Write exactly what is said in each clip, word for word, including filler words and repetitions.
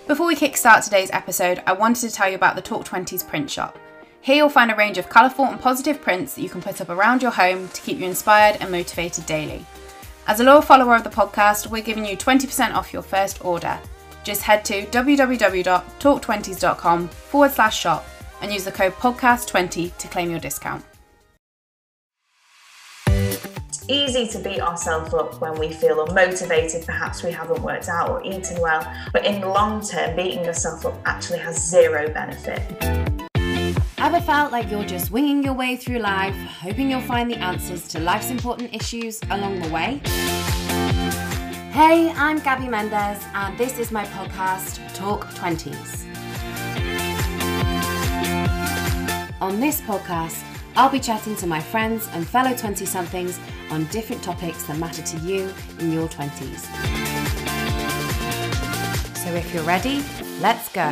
Before we kickstart today's episode, I wanted to tell you about the Talk twenties print shop. Here you'll find a range of colourful and positive prints that you can put up around your home to keep you inspired and motivated daily. As a loyal follower of the podcast, we're giving you twenty percent off your first order. Just head to www.talk20s.com forward slash shop and use the code podcast twenty to claim your discount. It's easy to beat ourselves up when we feel unmotivated, perhaps we haven't worked out or eaten well, but in the long term, beating yourself up actually has zero benefit. Ever felt like you're just winging your way through life, hoping you'll find the answers to life's important issues along the way? Hey, I'm Gabby Mendez, and this is my podcast, Talk twenties. On this podcast, I'll be chatting to my friends and fellow twenty-somethings on different topics that matter to you in your twenties. So if you're ready, let's go.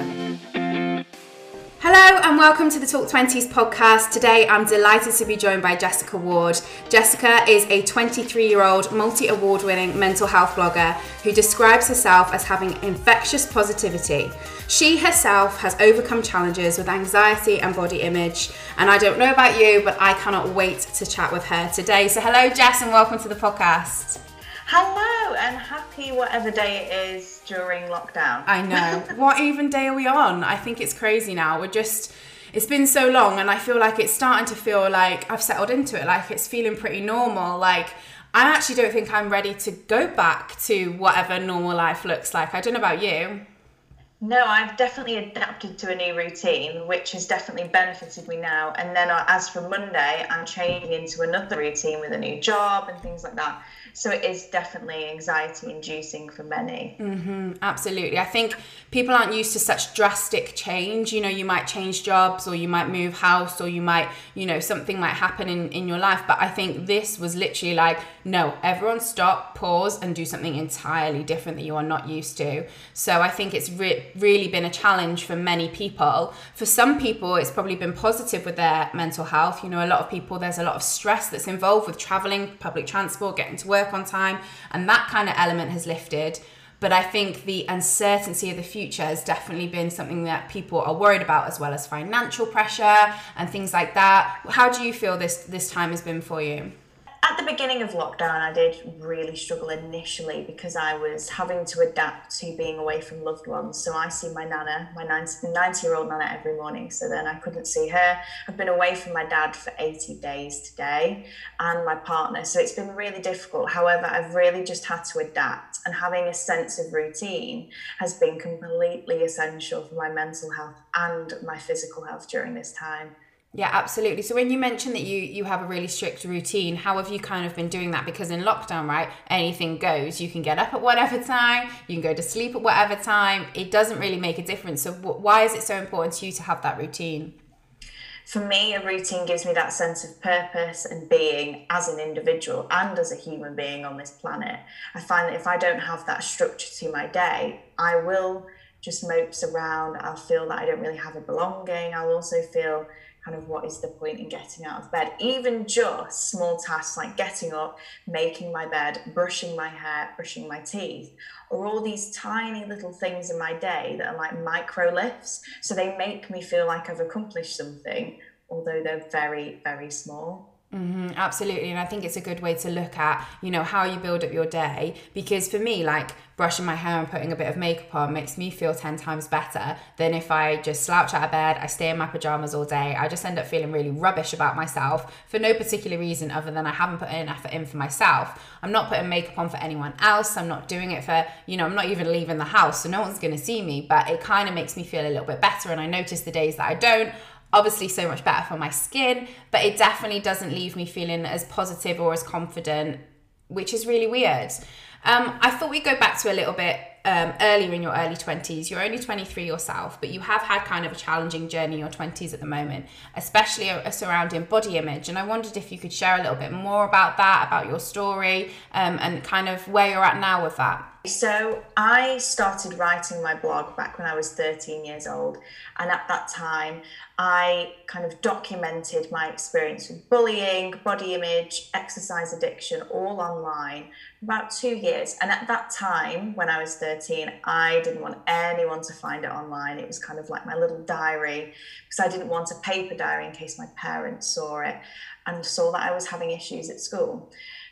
Hello and welcome to the Talk twenties podcast. Today I'm delighted to be joined by Jessica Ward. Jessica is a twenty-three-year-old multi-award winning mental health blogger who describes herself as having infectious positivity. She herself has overcome challenges with anxiety and body image, and I don't know about you, but I cannot wait to chat with her today. So hello Jess and welcome to the podcast. Hello and happy whatever day it is during lockdown. I know. What even day are we on? I think it's crazy now. We're just, it's been so long and I feel like it's starting to feel like I've settled into it. Like it's feeling pretty normal. Like I actually don't think I'm ready to go back to whatever normal life looks like. I don't know about you. No, I've definitely adapted to a new routine, which has definitely benefited me now. And then uh, as for Monday, I'm changing into another routine with a new job and things like that. So it is definitely anxiety inducing for many. Mm-hmm, absolutely. I think people aren't used to such drastic change. You know, you might change jobs or you might move house or you might, you know, something might happen in, in your life. But I think this was literally like, no, everyone stop, pause and do something entirely different that you are not used to. So I think it's re- really been a challenge for many people. For some people, it's probably been positive with their mental health. You know, a lot of people, there's a lot of stress that's involved with traveling, public transport, getting to work on time, and that kind of element has lifted. But I think the uncertainty of the future has definitely been something that people are worried about, as well as financial pressure and things like that. How do you feel this this time has been for you? At the beginning of lockdown, I did really struggle initially because I was having to adapt to being away from loved ones. So I see my nana, my ninety-year-old nana every morning. So then I couldn't see her. I've been away from my dad for eighty days today and my partner. So it's been really difficult. However, I've really just had to adapt, and having a sense of routine has been completely essential for my mental health and my physical health during this time. Yeah, absolutely. So when you mentioned that you you have a really strict routine, how have you kind of been doing that? Because in lockdown, right, anything goes. You can get up at whatever time, you can go to sleep at whatever time. It doesn't really make a difference. So w- why is it so important to you to have that routine? For me, a routine gives me that sense of purpose and being as an individual and as a human being on this planet. I find that if I don't have that structure to my day, I will just mopes around. I'll feel that I don't really have a belonging. I'll also feel kind of what is the point in getting out of bed? Even just small tasks like getting up, making my bed, brushing my hair, brushing my teeth, or all these tiny little things in my day that are like micro lifts. So they make me feel like I've accomplished something, although they're very, very small. Mm-hmm, absolutely. And I think it's a good way to look at, you know, how you build up your day. Because for me, like brushing my hair and putting a bit of makeup on makes me feel ten times better than if I just slouch out of bed, I stay in my pajamas all day. I just end up feeling really rubbish about myself for no particular reason other than I haven't put an effort in for myself. I'm not putting makeup on for anyone else. I'm not doing it for, you know, I'm not even leaving the house, so no one's going to see me. But it kind of makes me feel a little bit better. And I notice the days that I don't, obviously so much better for my skin, but it definitely doesn't leave me feeling as positive or as confident, which is really weird. Um, I thought we'd go back to a little bit um, earlier in your early twenties. You're only twenty-three yourself, but you have had kind of a challenging journey in your twenties at the moment, especially uh, surrounding body image. And I wondered if you could share a little bit more about that, about your story, um, and kind of where you're at now with that. So I started writing my blog back when I was thirteen years old. And at that time, I kind of documented my experience with bullying, body image, exercise addiction, all online for about two years. And at that time, when I was thirteen, I didn't want anyone to find it online. It was kind of like my little diary, because I didn't want a paper diary in case my parents saw it and saw that I was having issues at school.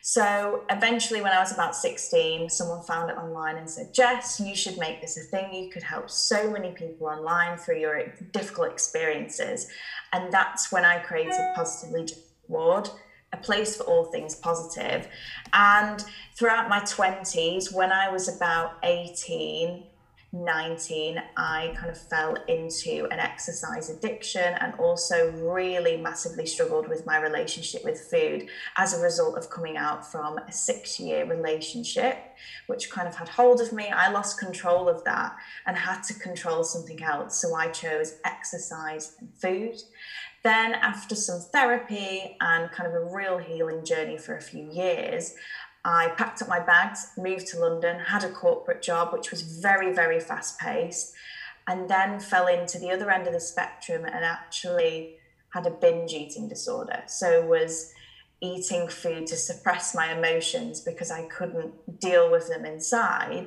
So eventually, when I was about sixteen, someone found it online and said, Jess, you should make this a thing. You could help so many people online through your difficult experiences. And that's when I created Positively Ward, a place for all things positive. And throughout my twenties, when I was about eighteen, nineteen, I kind of fell into an exercise addiction and also really massively struggled with my relationship with food as a result of coming out from a six-year relationship, which kind of had hold of me. I lost control of that and had to control something else. So I chose exercise and food. Then after some therapy and kind of a real healing journey for a few years, I packed up my bags, moved to London, had a corporate job, which was very, very fast paced, and then fell into the other end of the spectrum and actually had a binge eating disorder. So was eating food to suppress my emotions because I couldn't deal with them inside.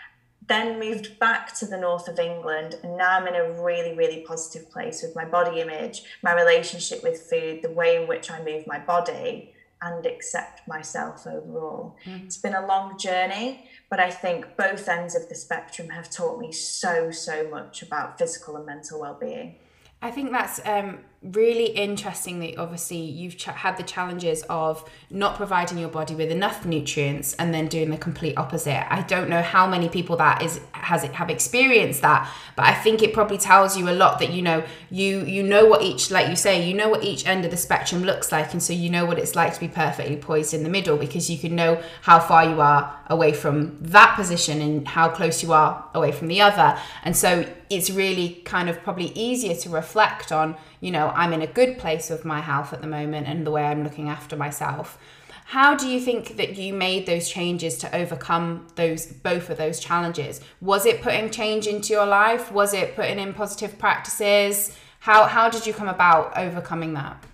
Then moved back to the north of England, and now I'm in a really, really positive place with my body image, my relationship with food, the way in which I move my body, and accept myself overall. Mm. It's been a long journey, but I think both ends of the spectrum have taught me so, so much about physical and mental well-being. I think that's um, really interesting that obviously you've ch- had the challenges of not providing your body with enough nutrients and then doing the complete opposite. I don't know how many people that is has have experienced that, but I think it probably tells you a lot that, you know, you you know what each, like you say, you know what each end of the spectrum looks like, and so you know what it's like to be perfectly poised in the middle, because you can know how far you are away from that position and how close you are away from the other. And so it's really kind of probably easier to reflect on, you know, I'm in a good place with my health at the moment and the way I'm looking after myself. How do you think that you made those changes to overcome those, both of those challenges? Was it putting change into your life? Was it putting in positive practices? How, how did you come about overcoming that?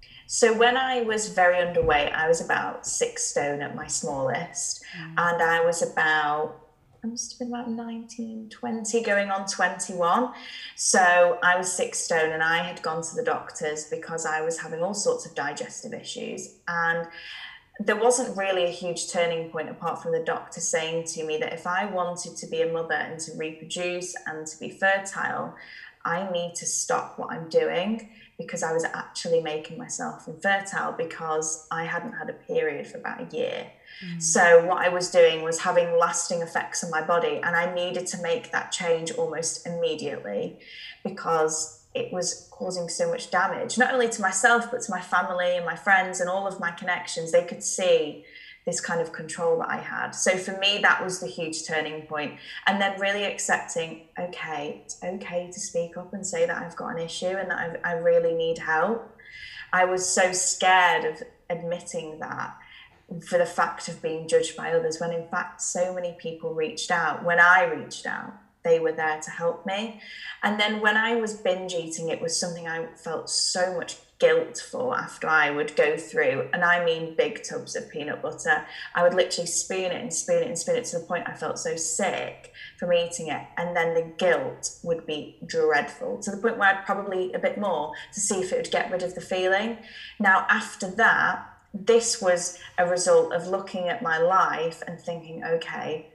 So when I was very underweight, I was about six stone at my smallest, mm. and I was about, I must have been about nineteen, twenty, going on twenty-one. So I was six stone and I had gone to the doctors because I was having all sorts of digestive issues. And there wasn't really a huge turning point apart from the doctor saying to me that if I wanted to be a mother and to reproduce and to be fertile, I need to stop what I'm doing, because I was actually making myself infertile because I hadn't had a period for about a year. Mm. So what I was doing was having lasting effects on my body, and I needed to make that change almost immediately because it was causing so much damage, not only to myself, but to my family and my friends and all of my connections. They could see this kind of control that I had. So for me, that was the huge turning point. And then really accepting, okay, it's okay to speak up and say that I've got an issue and that I've, I really need help. I was so scared of admitting that for the fact of being judged by others, when in fact so many people reached out. When I reached out, they were there to help me. And then when I was binge eating, it was something I felt so much guilt for after I would go through, and I mean big tubs of peanut butter. I would literally spoon it and spoon it and spoon it to the point I felt so sick from eating it, and then the guilt would be dreadful, to the point where I'd probably eat a bit more to see if it would get rid of the feeling. Now after that, this was a result of looking at my life and thinking, okay,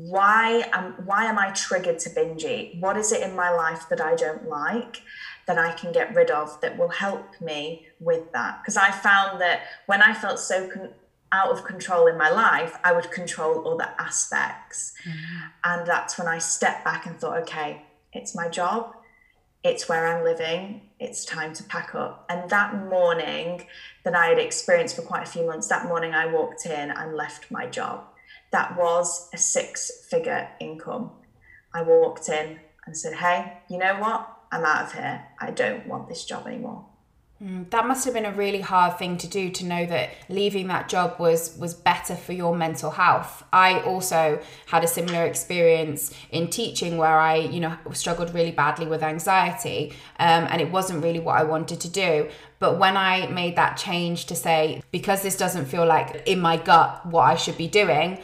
why am why am I triggered to binge eat? What is it in my life that I don't like that I can get rid of that will help me with that? Because I found that when I felt so con- out of control in my life, I would control other aspects. Mm-hmm. And that's when I stepped back and thought, okay, it's my job, it's where I'm living, it's time to pack up. And that morning that I had experienced for quite a few months, that morning I walked in and left my job. That was a six-figure income. I walked in and said, hey, you know what? I'm out of here. I don't want this job anymore. Mm, that must have been a really hard thing to do, to know that leaving that job was was better for your mental health. I also had a similar experience in teaching where I, you know, struggled really badly with anxiety, um, and it wasn't really what I wanted to do. But when I made that change to say, because this doesn't feel like in my gut what I should be doing,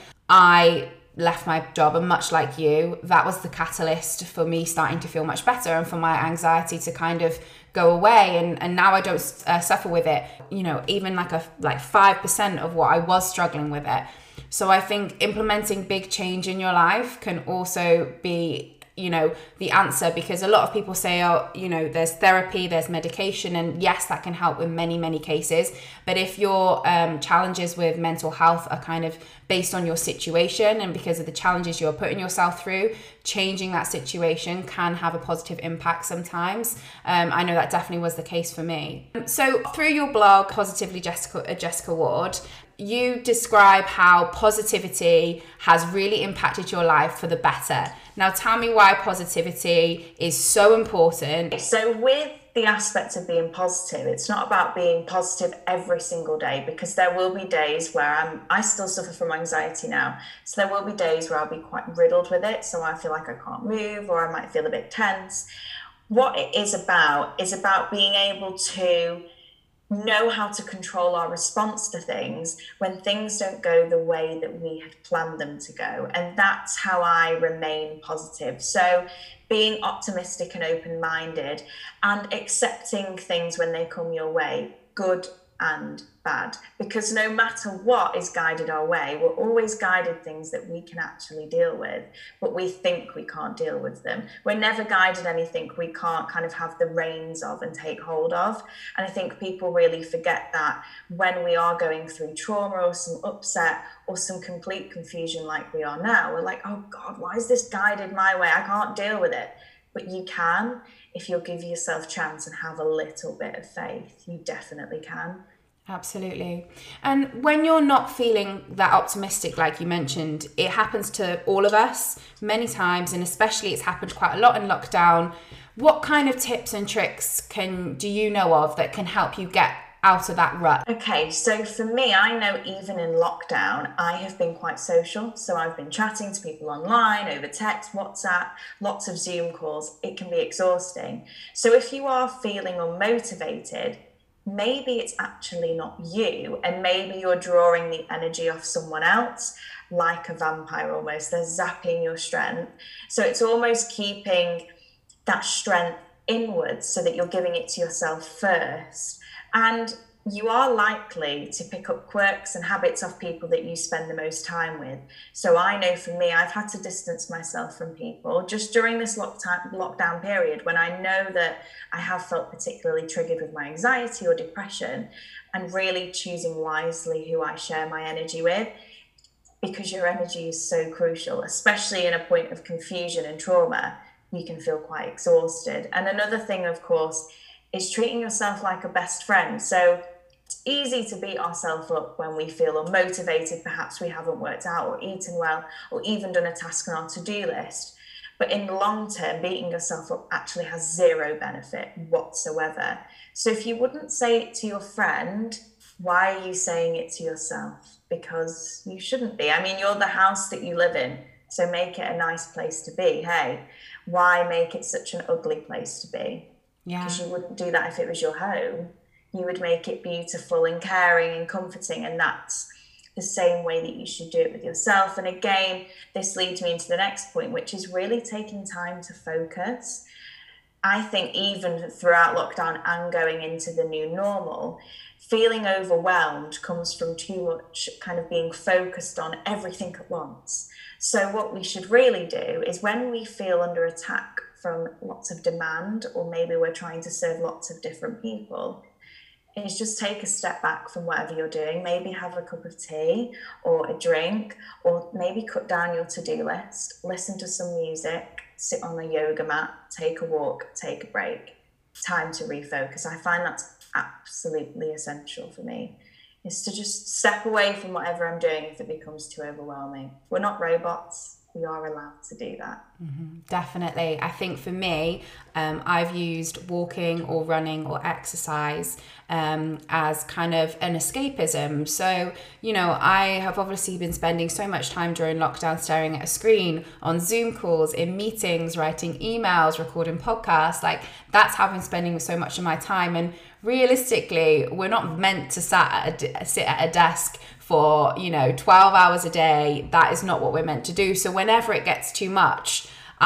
I left my job. And much like you, that was the catalyst for me starting to feel much better and for my anxiety to kind of go away. And, and now I don't uh, suffer with it, you know, even like a like five percent of what I was struggling with it. So I think implementing big change in your life can also be, you know, the answer, because a lot of people say, oh, you know, there's therapy, there's medication, and yes, that can help in many, many cases. But if your um, challenges with mental health are kind of based on your situation and because of the challenges you're putting yourself through, changing that situation can have a positive impact sometimes. Um, I know that definitely was the case for me. So through your blog, Positively Jessica, uh, Jessica Ward, you describe how positivity has really impacted your life for the better. Now, tell me why positivity is so important. So with the aspect of being positive, it's not about being positive every single day, because there will be days where I'm, I still suffer from anxiety now. So there will be days where I'll be quite riddled with it. So I feel like I can't move, or I might feel a bit tense. What it is about is about being able to know how to control our response to things when things don't go the way that we had planned them to go. And that's how I remain positive. So being optimistic and open-minded and accepting things when they come your way, good and bad, because no matter what is guided our way, we're always guided things that we can actually deal with, but we think we can't deal with them. We're never guided anything we can't kind of have the reins of and take hold of. And I think people really forget that when we are going through trauma or some upset or some complete confusion like we are now, we're like, oh God, why is this guided my way? I can't deal with it. But you can, if you'll give yourself a chance and have a little bit of faith. You definitely can. Absolutely. And when you're not feeling that optimistic, like you mentioned, it happens to all of us many times, and especially it's happened quite a lot in lockdown. What kind of tips and tricks can do you know of that can help you get out of that rut? Okay, so for me, I know even in lockdown, I have been quite social. So I've been chatting to people online, over text, WhatsApp, lots of Zoom calls. It can be exhausting. So if you are feeling unmotivated, maybe it's actually not you, and maybe you're drawing the energy off someone else, like a vampire almost. They're zapping your strength. So it's almost keeping that strength inwards so that you're giving it to yourself first. And you are likely to pick up quirks and habits of people that you spend the most time with. So I know for me, I've had to distance myself from people just during this lockdown lockdown period, when I know that I have felt particularly triggered with my anxiety or depression, and really choosing wisely who I share my energy with, because your energy is so crucial, especially in a point of confusion and trauma. You can feel quite exhausted. And another thing, of course, is treating yourself like a best friend. So it's easy to beat ourselves up when we feel unmotivated, perhaps we haven't worked out or eaten well, or even done a task on our to-do list. But in the long term, beating yourself up actually has zero benefit whatsoever. So if you wouldn't say it to your friend, why are you saying it to yourself? Because you shouldn't be. I mean, you're the house that you live in, so make it a nice place to be. Hey, why make it such an ugly place to be? Yeah. Because you wouldn't do that if it was your home. You would make it beautiful and caring and comforting, and that's the same way that you should do it with yourself. And again, this leads me into the next point, which is really taking time to focus. I think even throughout lockdown and going into the new normal, feeling overwhelmed comes from too much kind of being focused on everything at once. So what we should really do is, when we feel under attack from lots of demand, or maybe we're trying to serve lots of different people, is just take a step back from whatever you're doing. Maybe have a cup of tea or a drink, or maybe cut down your to-do list, listen to some music, sit on a yoga mat, take a walk, take a break. Time to refocus. I find that's absolutely essential for me, is to just step away from whatever I'm doing if it becomes too overwhelming. We're not robots. we are allowed to do that. Mm-hmm. Definitely. I think for me, um, I've used walking or running or exercise um, as kind of an escapism. So, you know, I have obviously been spending so much time during lockdown staring at a screen, on Zoom calls, in meetings, writing emails, recording podcasts. Like, that's how I've been spending so much of my time. And realistically, we're not meant to sat at a, sit at a desk for, you know, twelve hours a day. That is not what we're meant to do. So whenever it gets too much,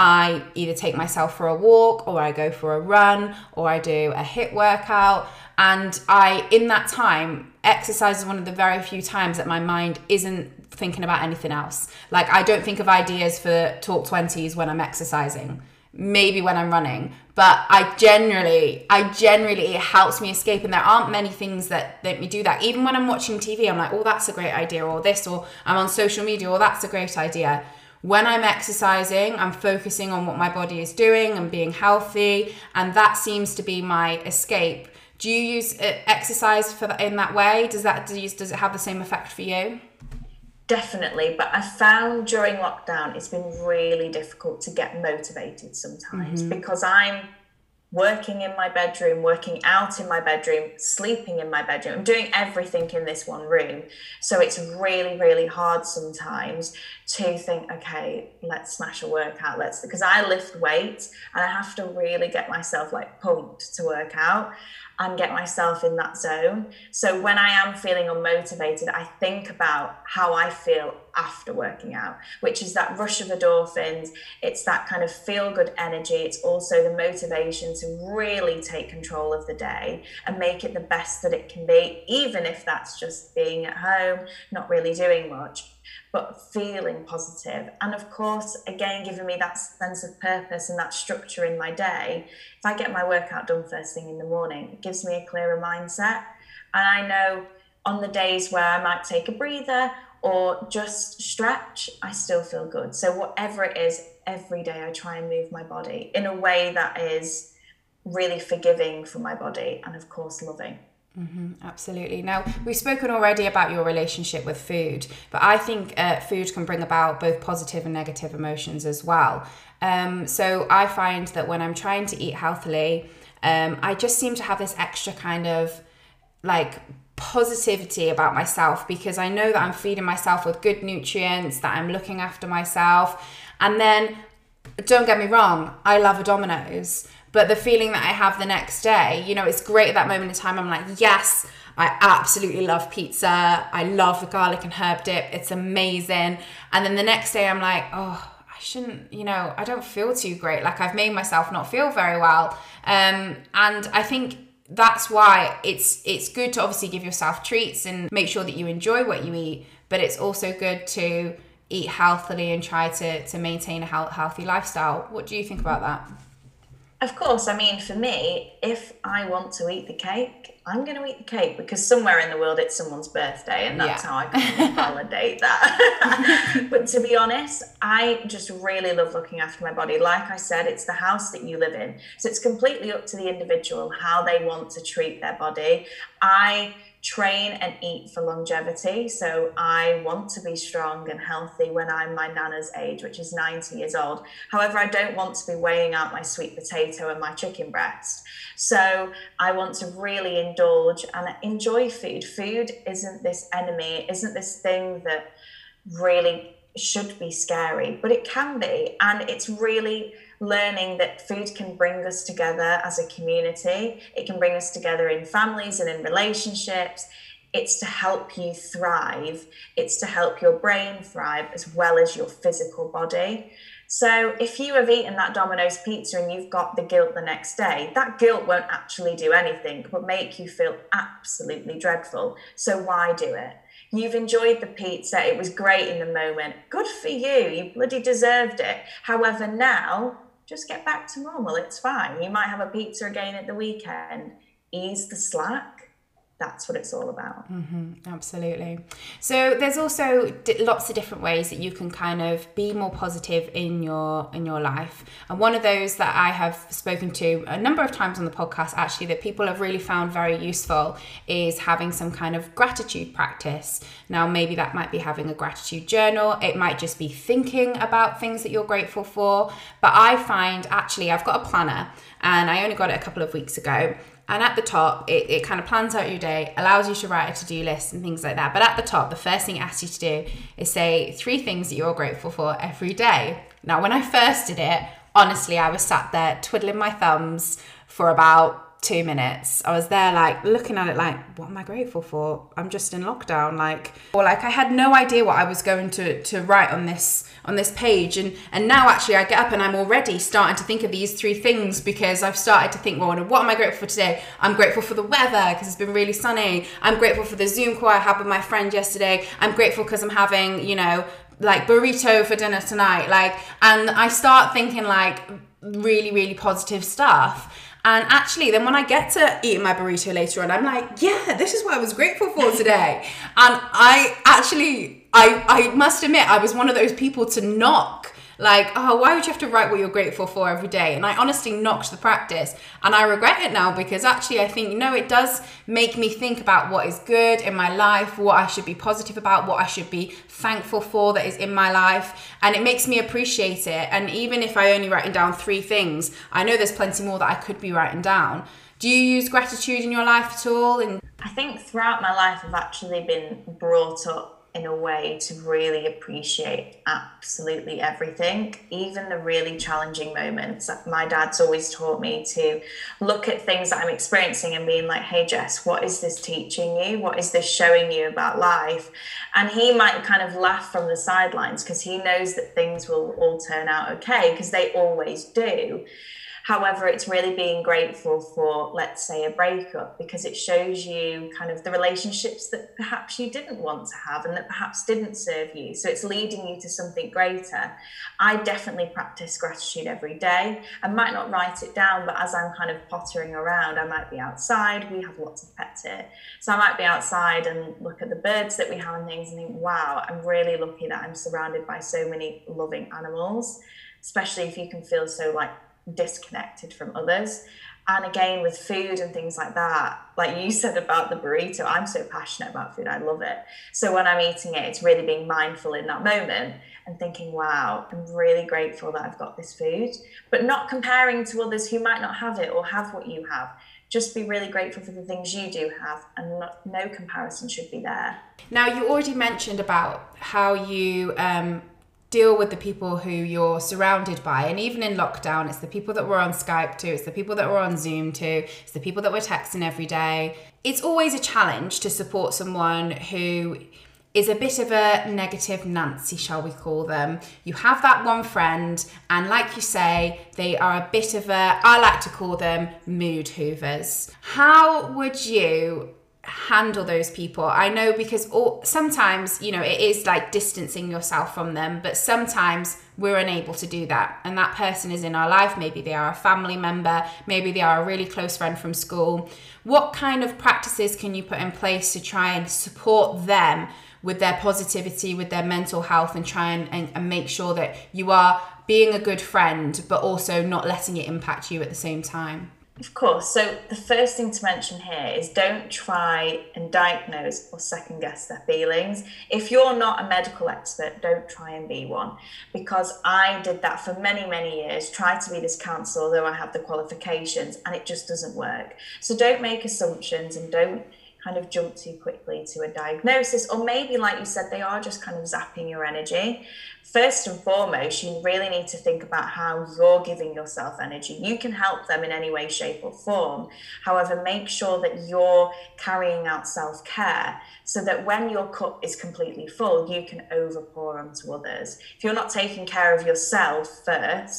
I either take myself for a walk, or I go for a run, or I do a HIIT workout. And I, in that time, exercise is one of the very few times that my mind isn't thinking about anything else. Like, I don't think of ideas for Talk twenties when I'm exercising. Maybe when I'm running, but I generally, I generally, it helps me escape. And there aren't many things that make me do that. Even when I'm watching T V, I'm like, oh, that's a great idea, or this, or I'm on social media, or that's a great idea. When I'm exercising, I'm focusing on what my body is doing and being healthy. And that seems to be my escape. Do you use exercise for that, in that way? Does that, do you, does it have the same effect for you? Definitely, but I found during lockdown it's been really difficult to get motivated sometimes, mm-hmm. because I'm working in my bedroom, working out in my bedroom, sleeping in my bedroom. I'm doing everything in this one room. So it's really, really hard sometimes to think, okay, let's smash a workout. Let's, because I lift weights and I have to really get myself like pumped to work out and get myself in that zone. So when I am feeling unmotivated, I think about how I feel after working out, which is that rush of endorphins. It's that kind of feel-good energy. It's also the motivation to really take control of the day and make it the best that it can be, even if that's just being at home, not really doing much, but feeling positive. And of course, again, giving me that sense of purpose and that structure in my day. If I get my workout done first thing in the morning, it gives me a clearer mindset. And I know on the days where I might take a breather or just stretch, I still feel good. So whatever it is, every day I try and move my body in a way that is really forgiving for my body and of course loving. Mm-hmm, absolutely. Now, we've spoken already about your relationship with food, but I think uh, food can bring about both positive and negative emotions as well. Um, so I find that when I'm trying to eat healthily, um, I just seem to have this extra kind of like positivity about myself, because I know that I'm feeding myself with good nutrients, that I'm looking after myself. And then, don't get me wrong, I love a Domino's. But the feeling that I have the next day, you know, it's great at that moment in time. I'm like, yes, I absolutely love pizza. I love the garlic and herb dip. It's amazing. And then the next day I'm like, oh, I shouldn't, you know, I don't feel too great. Like I've made myself not feel very well. Um, and I think that's why it's it's good to obviously give yourself treats and make sure that you enjoy what you eat. But it's also good to eat healthily and try to, to maintain a healthy lifestyle. What do you think about that? Of course, I mean, for me, if I want to eat the cake, I'm going to eat the cake, because somewhere in the world it's someone's birthday and that's yeah. how I can validate that. But to be honest, I just really love looking after my body. Like I said, it's the house that you live in. So it's completely up to the individual how they want to treat their body. I train and eat for longevity. So I want to be strong and healthy when I'm my nana's age, which is ninety years old. However, I don't want to be weighing out my sweet potato and my chicken breast. So I want to really indulge and enjoy food. Food isn't this enemy, isn't this thing that really should be scary, but it can be. And it's really learning that food can bring us together as a community. It can bring us together in families and in relationships. It's to help you thrive. It's to help your brain thrive as well as your physical body. So if you have eaten that Domino's pizza and you've got the guilt the next day, that guilt won't actually do anything but make you feel absolutely dreadful. So why do it? You've enjoyed the pizza. It was great in the moment. Good for you. You bloody deserved it. However, now, just get back to normal. It's fine. You might have a pizza again at the weekend. Ease the slack. that's what it's all about. Mm-hmm, absolutely. So there's also d- lots of different ways that you can kind of be more positive in your in your life. And one of those that I have spoken to a number of times on the podcast, actually, that people have really found very useful is having some kind of gratitude practice. Now, maybe that might be having a gratitude journal. It might just be thinking about things that you're grateful for. But I find, actually, I've got a planner and I only got it a couple of weeks ago. And at the top, it, it kind of plans out your day, allows you to write a to-do list and things like that. But at the top, the first thing it asks you to do is say three things that you're grateful for every day. Now, when I first did it, honestly, I was sat there twiddling my thumbs for about two minutes. I was there like looking at it like, what am I grateful for? I'm just in lockdown. Like, or like I had no idea what I was going to to write on this on this page. And and now actually I get up and I'm already starting to think of these three things because I've started to think, well, what am I grateful for today? I'm grateful for the weather because it's been really sunny. I'm grateful for the Zoom call I had with my friend yesterday. I'm grateful because I'm having, you know, like burrito for dinner tonight. Like, and I start thinking like really, really positive stuff. And actually, then when I get to eating my burrito later on, I'm like, yeah, this is what I was grateful for today. And I actually, I, I must admit, I was one of those people to knock. Like, oh, why would you have to write what you're grateful for every day? And I honestly knocked the practice. And I regret it now because actually I think, you know, it does make me think about what is good in my life, what I should be positive about, what I should be thankful for that is in my life. And it makes me appreciate it. And even if I only written down three things, I know there's plenty more that I could be writing down. Do you use gratitude in your life at all? And I think throughout my life, I've actually been brought up in a way to really appreciate absolutely everything, even the really challenging moments. My dad's always taught me to look at things that I'm experiencing and being like, hey Jess, what is this teaching you? What is this showing you about life? And he might kind of laugh from the sidelines because he knows that things will all turn out okay, because they always do. However, it's really being grateful for, let's say, a breakup, because it shows you kind of the relationships that perhaps you didn't want to have and that perhaps didn't serve you. So it's leading you to something greater. I definitely practice gratitude every day. I might not write it down, but as I'm kind of pottering around, I might be outside. We have lots of pets here. So I might be outside and look at the birds that we have and things and think, wow, I'm really lucky that I'm surrounded by so many loving animals, especially if you can feel so like disconnected from others. And again, with food and things like that, like you said about the burrito, I'm so passionate about food. I love it. So when I'm eating it, it's really being mindful in that moment and thinking, wow, I'm really grateful that I've got this food, but not comparing to others who might not have it or have what you have. Just be really grateful for the things you do have, and not, no comparison should be there. Now, you already mentioned about how you um deal with the people who you're surrounded by, and even in lockdown, it's the people that we're on Skype to, it's the people that we're on Zoom to, it's the people that we're texting every day. It's always a challenge to support someone who is a bit of a negative Nancy, shall we call them. You have that one friend, and like you say, they are a bit of a, I like to call them mood hoovers. How would you handle those people? I know, because all, sometimes, you know, it is like distancing yourself from them, but sometimes we're unable to do that, and that person is in our life. Maybe they are a family member, maybe they are a really close friend from school. What kind of practices can you put in place to try and support them with their positivity, with their mental health, and try and, and, and make sure that you are being a good friend but also not letting it impact you at the same time? Of course. So the first thing to mention here is don't try and diagnose or second guess their feelings. If you're not a medical expert, don't try and be one, because I did that for many, many years, tried to be this counsellor, though I have the qualifications, and it just doesn't work. So don't make assumptions and don't kind of jump too quickly to a diagnosis, or maybe, like you said, they are just kind of zapping your energy. First and foremost, you really need to think about how you're giving yourself energy. You can help them in any way, shape or form. However, make sure that you're carrying out self-care so that when your cup is completely full, you can overpour onto others. If you're not taking care of yourself first,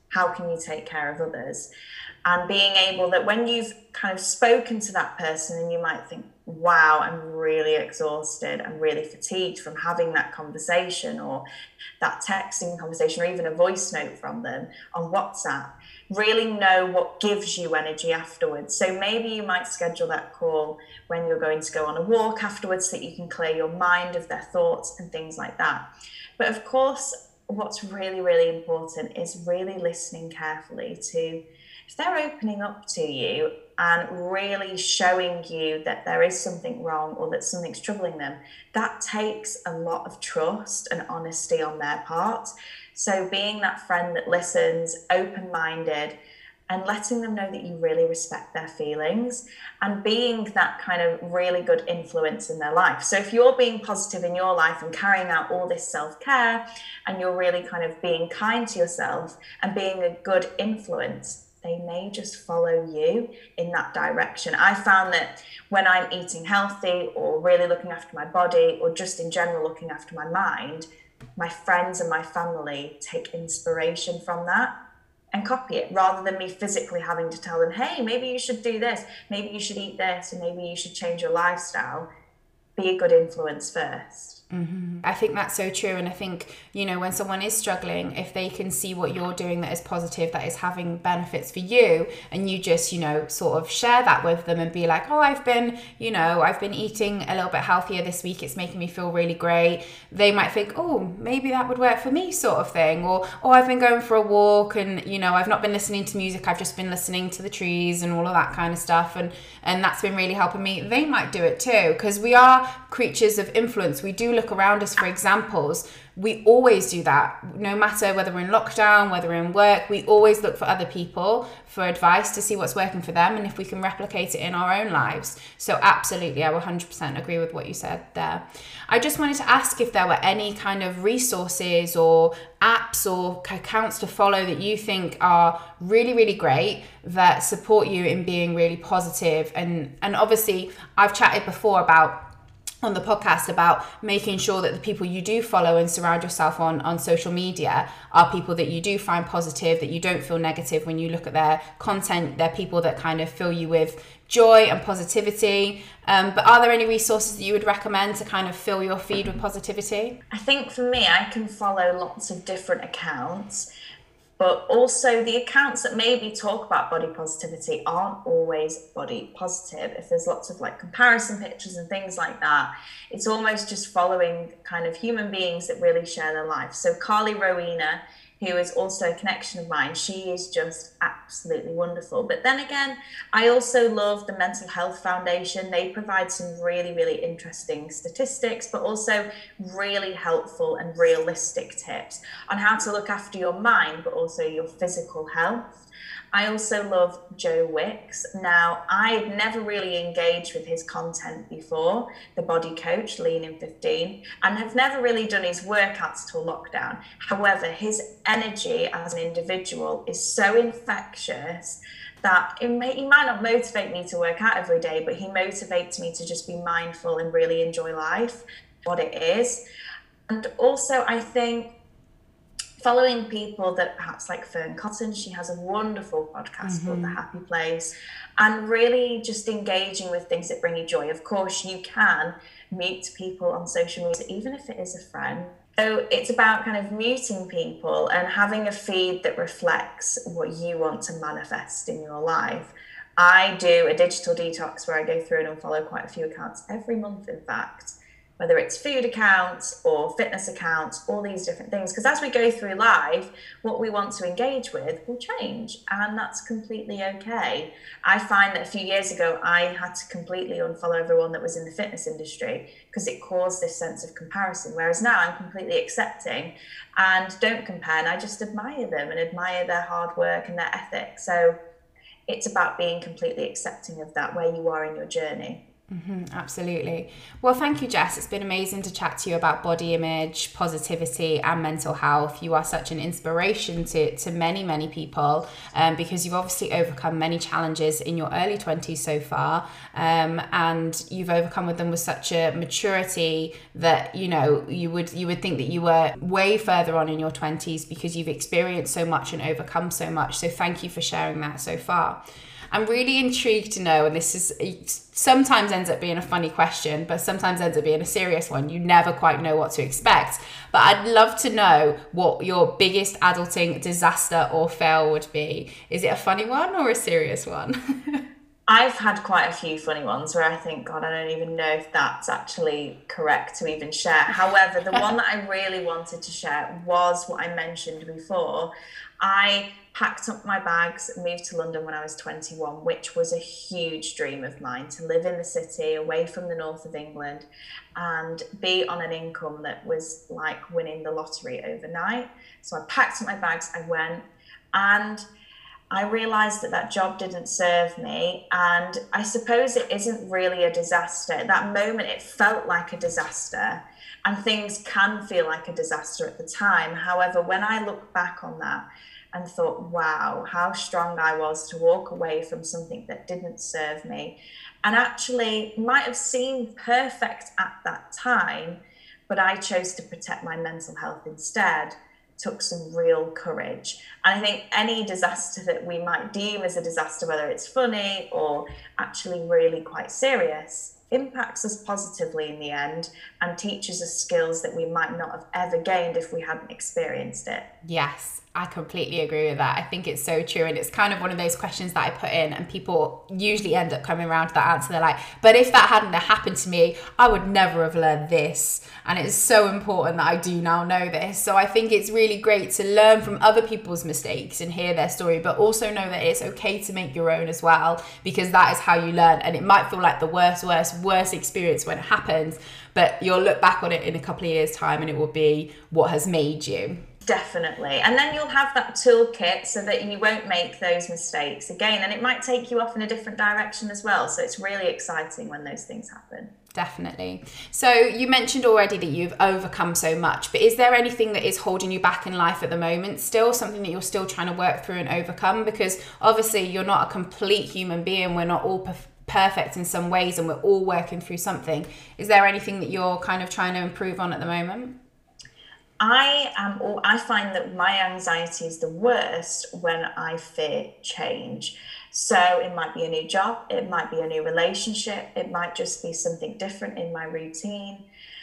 how can you take care of others? And being able that when you've kind of spoken to that person and you might think, wow, I'm really exhausted, I'm really fatigued from having that conversation or that texting conversation or even a voice note from them on WhatsApp, really know what gives you energy afterwards. So maybe you might schedule that call when you're going to go on a walk afterwards so that you can clear your mind of their thoughts and things like that. But of course, what's really, really important is really listening carefully to if they're opening up to you and really showing you that there is something wrong or that something's troubling them, that takes a lot of trust and honesty on their part. So being that friend that listens, open-minded, and letting them know that you really respect their feelings and being that kind of really good influence in their life. So if you're being positive in your life and carrying out all this self-care and you're really kind of being kind to yourself and being a good influence, they may just follow you in that direction. I found that when I'm eating healthy or really looking after my body or just in general looking after my mind, my friends and my family take inspiration from that and copy it rather than me physically having to tell them, hey, maybe you should do this, maybe you should eat this, and maybe you should change your lifestyle. Be a good influence first. Mm-hmm. I think that's so true. And I think, you know, when someone is struggling, if they can see what you're doing that is positive, that is having benefits for you, and you just, you know, sort of share that with them and be like, oh, I've been, you know, I've been eating a little bit healthier this week. It's making me feel really great. They might think, oh, maybe that would work for me, sort of thing. Or, oh, I've been going for a walk and, you know, I've not been listening to music. I've just been listening to the trees and all of that kind of stuff. And, and that's been really helping me. They might do it too, because we are creatures of influence. We do look around us for examples. We always do that, no matter whether we're in lockdown, whether we're in work. We always look for other people for advice to see what's working for them and if we can replicate it in our own lives. So absolutely, I one hundred percent agree with what you said there. I just wanted to ask if there were any kind of resources or apps or accounts to follow that you think are really, really great that support you in being really positive. And, and obviously, I've chatted before about on the podcast about making sure that the people you do follow and surround yourself on on social media are people that you do find positive, that you don't feel negative when you look at their content. They're people that kind of fill you with joy and positivity. Um, but are there any resources that you would recommend to kind of fill your feed with positivity? I think for me, I can follow lots of different accounts, but also the accounts that maybe talk about body positivity aren't always body positive. If there's lots of like comparison pictures and things like that, it's almost just following kind of human beings that really share their life. So Carly Rowena, who is also a connection of mine, she is just absolutely wonderful. But then again, I also love the Mental Health Foundation. They provide some really, really interesting statistics, but also really helpful and realistic tips on how to look after your mind, but also your physical health. I also love Joe Wicks. Now, I've never really engaged with his content before, the body coach, Lean in fifteen, and have never really done his workouts till lockdown. However, his energy as an individual is so infectious that it may, he might not motivate me to work out every day, but he motivates me to just be mindful and really enjoy life, what it is. And also, I think following people that perhaps like Fern Cotton, she has a wonderful podcast mm-hmm. called The Happy Place, and really just engaging with things that bring you joy. Of course, you can meet people on social media, even if it is a friend. So it's about kind of muting people and having a feed that reflects what you want to manifest in your life. I do a digital detox where I go through and unfollow quite a few accounts every month, in fact, whether it's food accounts or fitness accounts, all these different things. Because as we go through life, what we want to engage with will change, and that's completely okay. I find that a few years ago, I had to completely unfollow everyone that was in the fitness industry because it caused this sense of comparison. Whereas now I'm completely accepting and don't compare, and I just admire them and admire their hard work and their ethic. So it's about being completely accepting of that, where you are in your journey. Mm-hmm, absolutely. Well, thank you, Jess. It's been amazing to chat to you about body image, positivity, and mental health. You are such an inspiration to, to many, many people um, because you've obviously overcome many challenges in your early twenties so far. Um, and you've overcome with them with such a maturity that, you know, you would you would think that you were way further on in your twenties because you've experienced so much and overcome so much. So thank you for sharing that so far. I'm really intrigued to know, and this is sometimes ends up being a funny question, but sometimes ends up being a serious one. You never quite know what to expect. But I'd love to know what your biggest adulting disaster or fail would be. Is it a funny one or a serious one? I've had quite a few funny ones where I think, God, I don't even know if that's actually correct to even share. However, the one that I really wanted to share was what I mentioned before. I packed up my bags and moved to London when I was twenty-one, which was a huge dream of mine, to live in the city away from the north of England and be on an income that was like winning the lottery overnight. So I packed up my bags, I went, and I realised that that job didn't serve me, and I suppose it isn't really a disaster. At that moment, it felt like a disaster, and things can feel like a disaster at the time. However, when I look back on that and thought, wow, how strong I was to walk away from something that didn't serve me, and actually might have seemed perfect at that time, but I chose to protect my mental health instead, took some real courage. And I think any disaster that we might deem as a disaster, whether it's funny or actually really quite serious, impacts us positively in the end and teaches us skills that we might not have ever gained if we hadn't experienced it. Yes, I completely agree with that. I think it's so true. And it's kind of one of those questions that I put in and people usually end up coming around to that answer. They're like, but if that hadn't happened to me, I would never have learned this. And it's so important that I do now know this. So I think it's really great to learn from other people's mistakes and hear their story, but also know that it's okay to make your own as well, because that is how you learn. And it might feel like the worst, worst, worst experience when it happens, but you'll look back on it in a couple of years' time and it will be what has made you. Definitely. And then you'll have that toolkit so that you won't make those mistakes again. And it might take you off in a different direction as well. So it's really exciting when those things happen. Definitely. So you mentioned already that you've overcome so much, but is there anything that is holding you back in life at the moment still, something that you're still trying to work through and overcome? Because obviously you're not a complete human being. We're not all perf- perfect in some ways and we're all working through something. Is there anything that you're kind of trying to improve on at the moment? I am. I find that my anxiety is the worst when I fear change. So it might be a new job, it might be a new relationship, it might just be something different in my routine.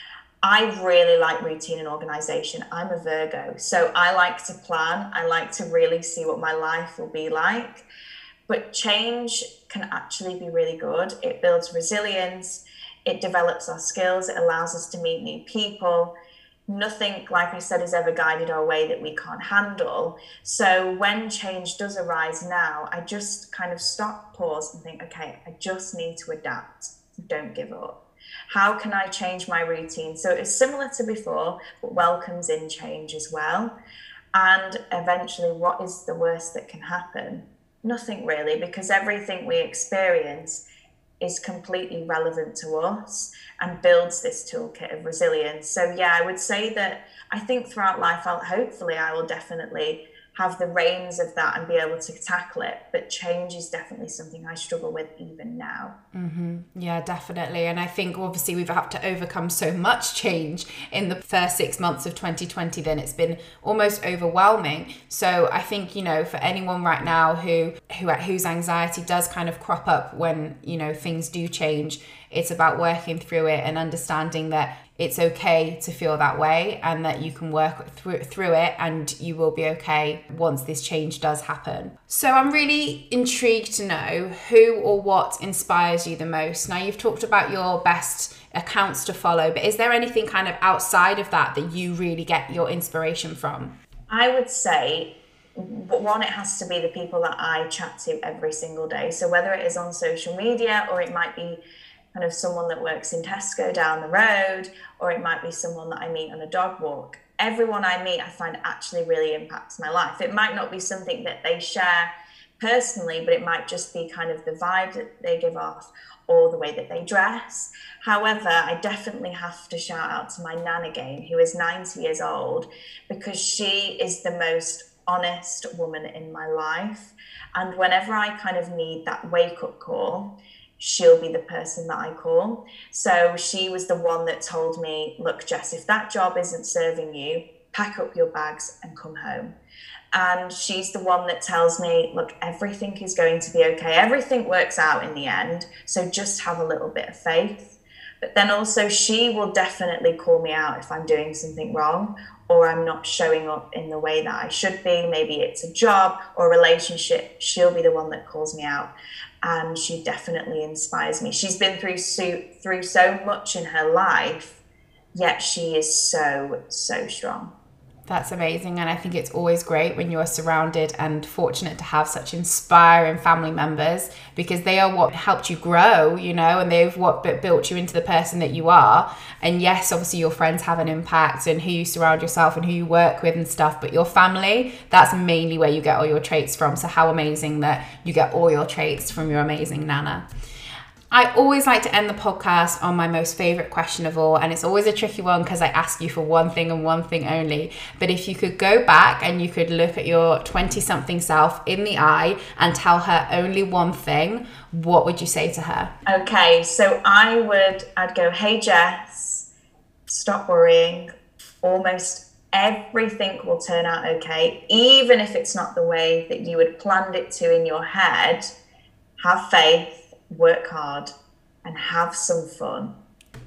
I really like routine and organization. I'm a Virgo, so I like to plan. I like to really see what my life will be like. But change can actually be really good. It builds resilience, it develops our skills, it allows us to meet new people. Nothing, like I said, has ever guided our way that we can't handle. So when change does arise now, I just kind of stop, pause and think, okay, I just need to adapt. Don't give up. How can I change my routine? So it's similar to before, but welcomes in change as well. And eventually, what is the worst that can happen? Nothing really, because everything we experience is completely relevant to us and builds this toolkit of resilience. So yeah, I would say that I think throughout life, I'll hopefully I will definitely have the reins of that and be able to tackle it. But change is definitely something I struggle with even now. Mm-hmm. Yeah, definitely. And I think obviously we've had to overcome so much change in the first six months of twenty twenty, then it's been almost overwhelming. So I think, you know, for anyone right now who, who whose anxiety does kind of crop up when, you know, things do change, it's about working through it and understanding that it's okay to feel that way and that you can work through through it and you will be okay once this change does happen. So I'm really intrigued to know who or what inspires you the most. Now, you've talked about your best accounts to follow, but is there anything kind of outside of that that you really get your inspiration from? I would say, one, it has to be the people that I chat to every single day. So whether it is on social media or it might be kind of someone that works in Tesco down the road, or it might be someone that I meet on a dog walk. Everyone I meet, I find actually really impacts my life. It might not be something that they share personally, but it might just be kind of the vibe that they give off or the way that they dress. However, I definitely have to shout out to my nan again, who is ninety years old, because she is the most honest woman in my life. And whenever I kind of need that wake-up call, she'll be the person that I call. So she was the one that told me, look, Jess, if that job isn't serving you, pack up your bags and come home. And she's the one that tells me, look, everything is going to be okay. Everything works out in the end. So just have a little bit of faith. But then also she will definitely call me out if I'm doing something wrong or I'm not showing up in the way that I should be. Maybe it's a job or a relationship. She'll be the one that calls me out. And she definitely inspires me. She's been through so, through so much in her life, yet she is so, so strong. That's amazing. And I think it's always great when you're surrounded and fortunate to have such inspiring family members, because they are what helped you grow, you know, and they've what built you into the person that you are. And yes, obviously your friends have an impact and who you surround yourself and who you work with and stuff, but your family, that's mainly where you get all your traits from. So how amazing that you get all your traits from your amazing Nana. I always like to end the podcast on my most favorite question of all, and it's always a tricky one because I ask you for one thing and one thing only. But if you could go back and you could look at your twenty-something self in the eye and tell her only one thing, what would you say to her? Okay, so I would, I'd go, hey Jess, stop worrying. Almost everything will turn out okay, even if it's not the way that you had planned it to in your head. Have faith. Work hard and have some fun.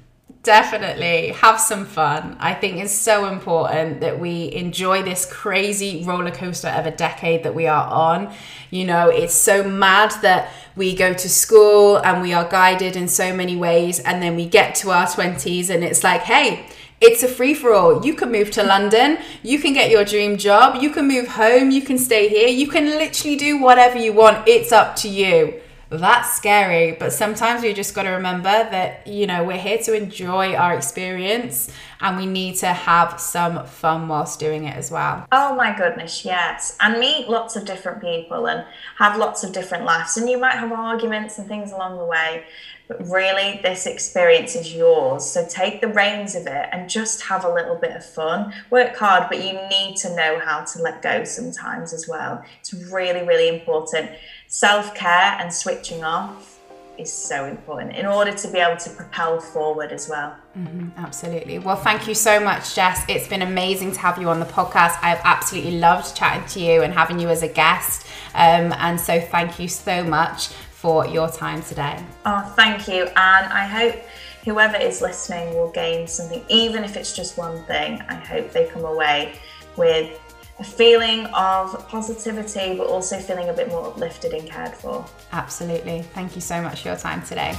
Definitely have some fun. I think it's so important that we enjoy this crazy roller coaster of a decade that we are on. You know, it's so mad that we go to school and we are guided in so many ways, and then we get to our twenties and it's like, hey, it's a free-for-all. You can move to London, you can get your dream job, you can move home, you can stay here, you can literally do whatever you want. It's up to you. That's scary, but sometimes we just got to remember that, you know, we're here to enjoy our experience and we need to have some fun whilst doing it as well. Oh my goodness, yes. And meet lots of different people and have lots of different laughs. And you might have arguments and things along the way, but really this experience is yours. So take the reins of it and just have a little bit of fun. Work hard, but you need to know how to let go sometimes as well. It's really, really important. Self-care and switching off is so important in order to be able to propel forward as well. Mm-hmm, absolutely. Well, thank you so much, Jess. It's been amazing to have you on the podcast. I've absolutely loved chatting to you and having you as a guest. Um, and so thank you so much for your time today. Oh, thank you. And I hope whoever is listening will gain something, even if it's just one thing. I hope they come away with a feeling of positivity, but also feeling a bit more uplifted and cared for. Absolutely. Thank you so much for your time today.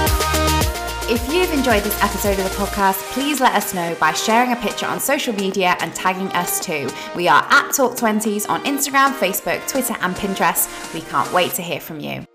If you've enjoyed this episode of the podcast, please let us know by sharing a picture on social media and tagging us too. We are at Talk twenties on Instagram, Facebook, Twitter and Pinterest. We can't wait to hear from you.